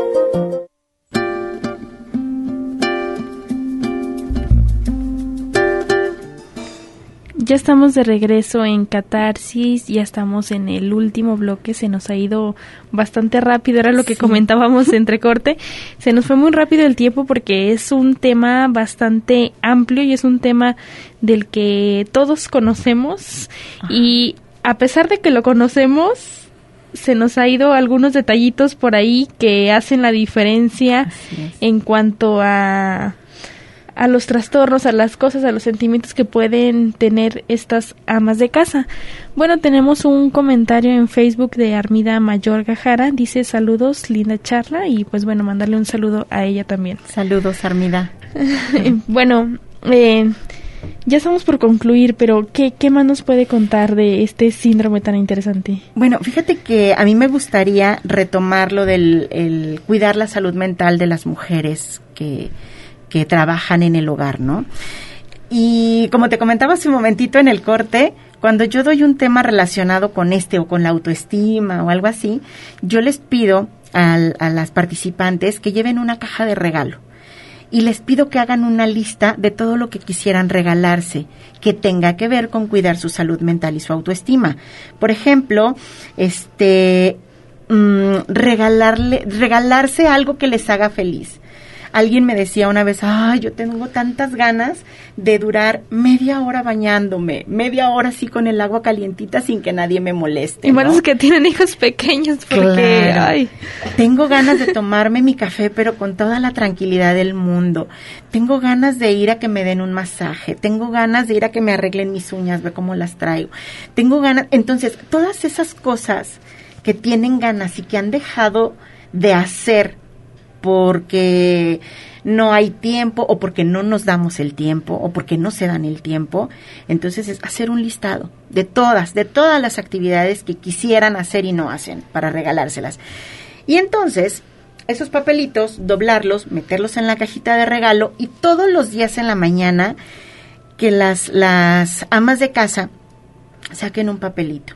Ya estamos de regreso en Catarsis, ya estamos en el último bloque, se nos ha ido bastante rápido, era lo que sí. comentábamos entre corte, se nos fue muy rápido el tiempo porque es un tema bastante amplio y es un tema del que todos conocemos. Ajá. Y a pesar de que lo conocemos, se nos ha ido algunos detallitos por ahí que hacen la diferencia en cuanto a... a los trastornos, a las cosas, a los sentimientos que pueden tener estas amas de casa. Bueno, tenemos un comentario en Facebook de Armida Mayor Gajara, dice saludos, linda charla, y pues bueno, mandarle un saludo a ella también. Saludos, Armida. Bueno, eh, ya estamos por concluir, pero ¿qué, ¿qué más nos puede contar de este síndrome tan interesante? Bueno, fíjate que a mí me gustaría retomar lo del el cuidar la salud mental de las mujeres que... que trabajan en el hogar, ¿no? Y como te comentaba hace un momentito en el corte, cuando yo doy un tema relacionado con este o con la autoestima o algo así, yo les pido a, a las participantes que lleven una caja de regalo y les pido que hagan una lista de todo lo que quisieran regalarse que tenga que ver con cuidar su salud mental y su autoestima. Por ejemplo, este mmm, regalarle, regalarse algo que les haga feliz. Alguien me decía una vez, ay, yo tengo tantas ganas de durar media hora bañándome, media hora así con el agua calientita sin que nadie me moleste, y bueno, ¿no? es que tienen hijos pequeños porque, claro. ay. Tengo ganas de tomarme mi café, pero con toda la tranquilidad del mundo. Tengo ganas de ir a que me den un masaje. Tengo ganas de ir a que me arreglen mis uñas, ve cómo las traigo. Tengo ganas, entonces, todas esas cosas que tienen ganas y que han dejado de hacer porque no hay tiempo o porque no nos damos el tiempo o porque no se dan el tiempo, entonces es hacer un listado de todas, de todas las actividades que quisieran hacer y no hacen para regalárselas. Y entonces, esos papelitos, doblarlos, meterlos en la cajita de regalo y todos los días en la mañana que las, las amas de casa saquen un papelito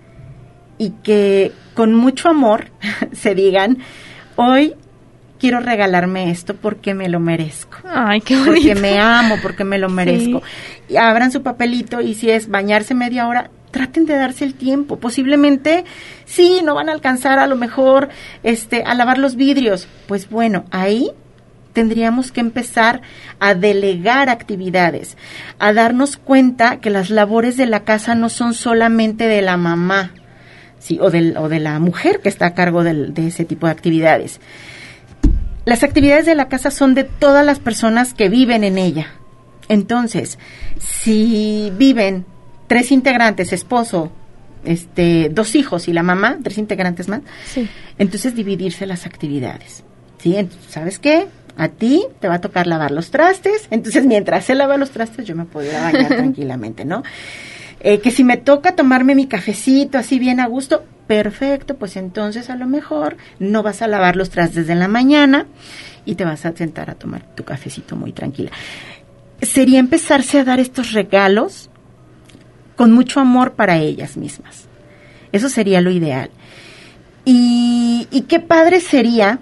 y que con mucho amor se digan, hoy quiero regalarme esto porque me lo merezco. Ay, qué bonito. Porque me amo, porque me lo merezco. Sí. Y abran su papelito y si es bañarse media hora, traten de darse el tiempo. Posiblemente, sí, no van a alcanzar a lo mejor este, a lavar los vidrios. Pues bueno, ahí tendríamos que empezar a delegar actividades, a darnos cuenta que las labores de la casa no son solamente de la mamá, sí, o, del, o de la mujer que está a cargo del, de ese tipo de actividades. Las actividades de la casa son de todas las personas que viven en ella. Entonces, si viven tres integrantes, esposo, este, dos hijos y la mamá, tres integrantes más, sí. Entonces dividirse las actividades. ¿Sí? Entonces, ¿sabes qué? A ti te va a tocar lavar los trastes, entonces mientras él lava los trastes yo me puedo ir a bañar tranquilamente, ¿no? Eh, que si me toca tomarme mi cafecito así bien a gusto, perfecto, pues entonces a lo mejor no vas a lavar los trastes en la mañana y te vas a sentar a tomar tu cafecito muy tranquila. Sería empezarse a dar estos regalos con mucho amor para ellas mismas. Eso sería lo ideal. Y, y qué padre sería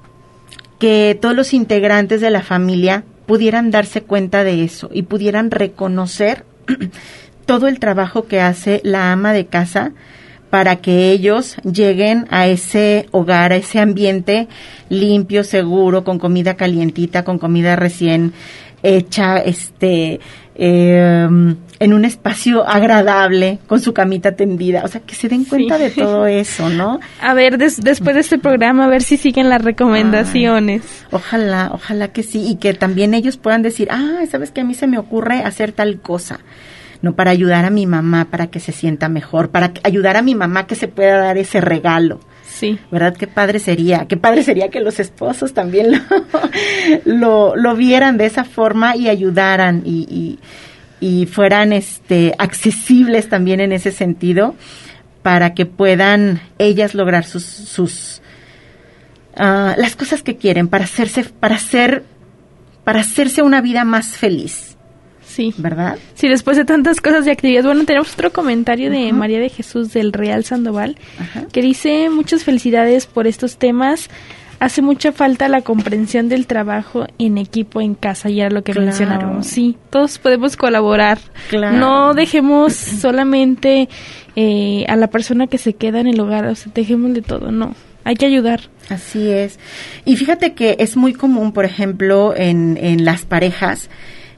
que todos los integrantes de la familia pudieran darse cuenta de eso y pudieran reconocer todo el trabajo que hace la ama de casa para que ellos lleguen a ese hogar, a ese ambiente limpio, seguro, con comida calientita, con comida recién hecha, este, eh, en un espacio agradable, con su camita tendida. O sea, que se den cuenta sí. de todo eso, ¿no? A ver, des, después de este programa, a ver si siguen las recomendaciones. Ay, ojalá, ojalá que sí, y que también ellos puedan decir, ah, ¿sabes qué? A mí se me ocurre hacer tal cosa. No, para ayudar a mi mamá, para que se sienta mejor, para que, ayudar a mi mamá que se pueda dar ese regalo. Sí. ¿Verdad? Qué padre sería, qué padre sería que los esposos también lo, lo, lo vieran de esa forma y ayudaran y, y, y fueran este accesibles también en ese sentido para que puedan ellas lograr sus, sus uh, las cosas que quieren para hacerse, para hacer, para hacerse una vida más feliz. Sí. ¿Verdad? Sí, después de tantas cosas y actividades. Bueno, tenemos otro comentario de uh-huh. María de Jesús del Real Sandoval, uh-huh. que dice, muchas felicidades por estos temas. Hace mucha falta la comprensión del trabajo en equipo en casa, y era lo que claro. mencionábamos. Sí, todos podemos colaborar. Claro. No dejemos solamente eh, a la persona que se queda en el hogar, o sea, dejémosle todo, no. Hay que ayudar. Así es. Y fíjate que es muy común, por ejemplo, en, en las parejas,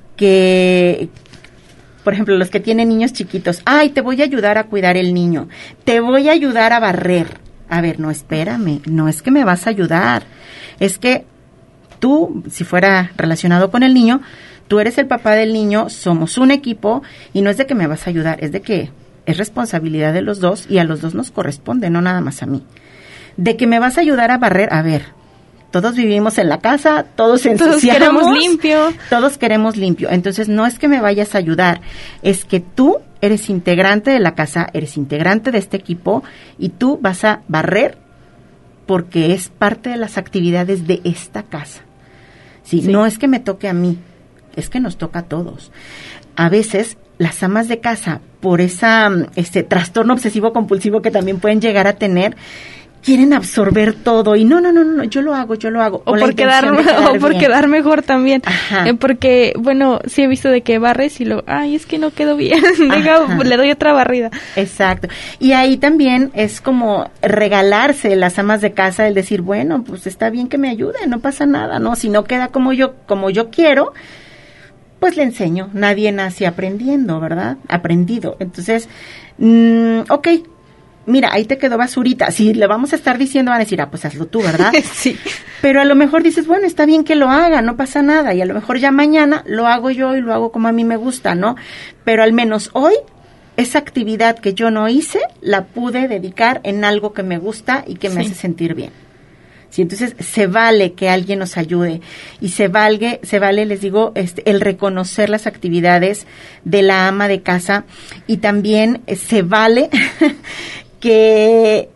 que, por ejemplo, los que tienen niños chiquitos, ay, te voy a ayudar a cuidar el niño, te voy a ayudar a barrer. A ver, no, espérame, no es que me vas a ayudar, es que tú, si fuera relacionado con el niño, tú eres el papá del niño, somos un equipo, y no es de que me vas a ayudar, es de que es responsabilidad de los dos, y a los dos nos corresponde, no nada más a mí. De que me vas a ayudar a barrer, a ver, todos vivimos en la casa, todos ensuciamos. Todos queremos limpio. Todos queremos limpio. Entonces, no es que me vayas a ayudar, es que tú eres integrante de la casa, eres integrante de este equipo y tú vas a barrer porque es parte de las actividades de esta casa. Sí, sí. No es que me toque a mí, es que nos toca a todos. A veces, las amas de casa, por esa este trastorno obsesivo compulsivo que también pueden llegar a tener, quieren absorber todo y no, no, no, no, yo lo hago, yo lo hago. O, o por quedar, quedar o por bien. quedar mejor también. Ajá. Eh, porque, bueno, sí he visto de que barres y lo, ay, es que no quedó bien, Deja, le doy otra barrida. Exacto. Y ahí también es como regalarse las amas de casa, el decir, bueno, pues está bien que me ayude, no pasa nada, ¿no? Si no queda como yo, como yo quiero, pues le enseño. Nadie nace aprendiendo, ¿verdad? Aprendido. Entonces, mmm, ok, mira, ahí te quedó basurita. Si le vamos a estar diciendo, van a decir, ah, pues hazlo tú, ¿verdad? Sí. Pero a lo mejor dices, bueno, está bien que lo haga, no pasa nada. Y a lo mejor ya mañana lo hago yo y lo hago como a mí me gusta, ¿no? Pero al menos hoy, esa actividad que yo no hice, la pude dedicar en algo que me gusta y que me sí. hace sentir bien. Sí, entonces se vale que alguien nos ayude y se vale, se vale, les digo, este, el reconocer las actividades de la ama de casa y también eh, se vale que,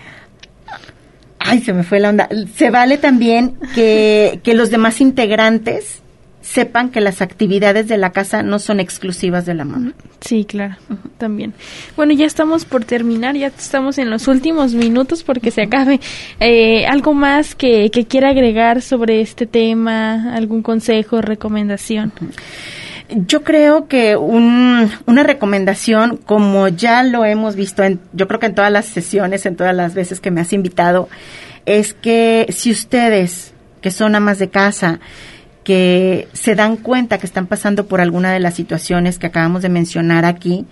ay, se me fue la onda, se vale también que, que los demás integrantes sepan que las actividades de la casa no son exclusivas de la mamá. Sí, claro, uh-huh. también. Bueno, ya estamos por terminar, ya estamos en los últimos minutos porque se acabe. Eh, ¿Algo más que, que quiera agregar sobre este tema? ¿Algún consejo, recomendación? Uh-huh. Yo creo que un, una recomendación, como ya lo hemos visto, en, yo creo que en todas las sesiones, en todas las veces que me has invitado, es que si ustedes, que son amas de casa, que se dan cuenta que están pasando por alguna de las situaciones que acabamos de mencionar aquí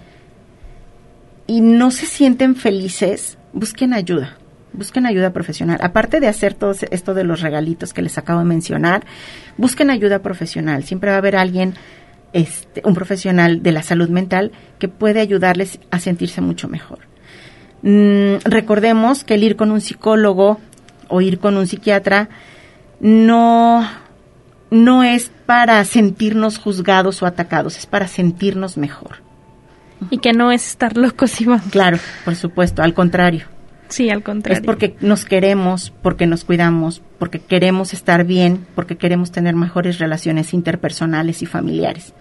y no se sienten felices, busquen ayuda, busquen ayuda profesional. Aparte de hacer todo esto de los regalitos que les acabo de mencionar, busquen ayuda profesional. Siempre va a haber alguien, este, un profesional de la salud mental que puede ayudarles a sentirse mucho mejor. Mm, recordemos que el ir con un psicólogo o ir con un psiquiatra no... no es para sentirnos juzgados o atacados, es para sentirnos mejor. Y que no es estar locos, Iván. Claro, por supuesto, al contrario. Sí, al contrario. Es porque nos queremos, porque nos cuidamos, porque queremos estar bien, porque queremos tener mejores relaciones interpersonales y familiares.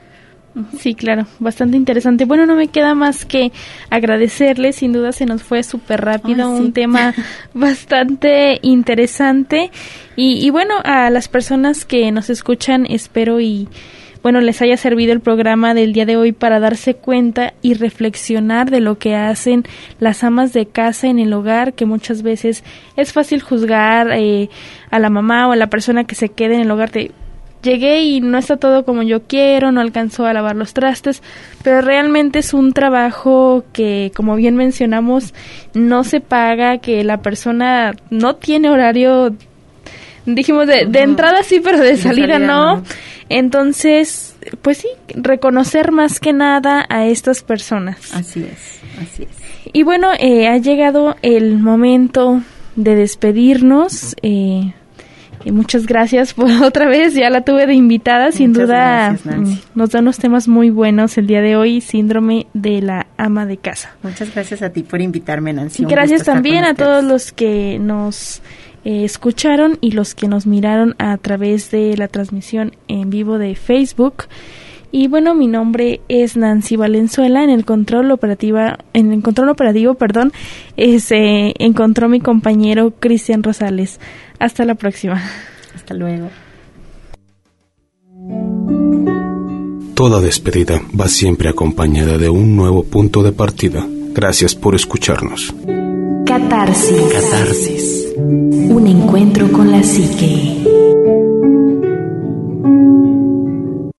Sí, claro, bastante interesante. Bueno, no me queda más que agradecerle, sin duda se nos fue súper rápido, Ay, sí. un tema bastante interesante. Y, y bueno, a las personas que nos escuchan, espero y bueno, les haya servido el programa del día de hoy para darse cuenta y reflexionar de lo que hacen las amas de casa en el hogar, que muchas veces es fácil juzgar eh, a la mamá o a la persona que se quede en el hogar de llegué y no está todo como yo quiero, no alcanzó a lavar los trastes, pero realmente es un trabajo que, como bien mencionamos, no se paga, que la persona no tiene horario, dijimos de, de entrada sí, pero de, de salida, salida no. no. Entonces, pues sí, reconocer más que nada a estas personas. Así es, así es. Y bueno, eh, ha llegado el momento de despedirnos. Eh, Y muchas gracias por otra vez, ya la tuve de invitada, sin muchas duda gracias, nos da unos temas muy buenos el día de hoy, síndrome de la ama de casa. Muchas gracias a ti por invitarme, Nancy. Gracias también a todos los que nos eh, escucharon y los que nos miraron a través de la transmisión en vivo de Facebook. Y bueno, mi nombre es Nancy Valenzuela. En el control operativa, en el control operativo, perdón, eh, se encontró mi compañero Cristian Rosales. Hasta la próxima. Hasta luego. Toda despedida va siempre acompañada de un nuevo punto de partida. Gracias por escucharnos. Catarsis. Catarsis. Un encuentro con la psique.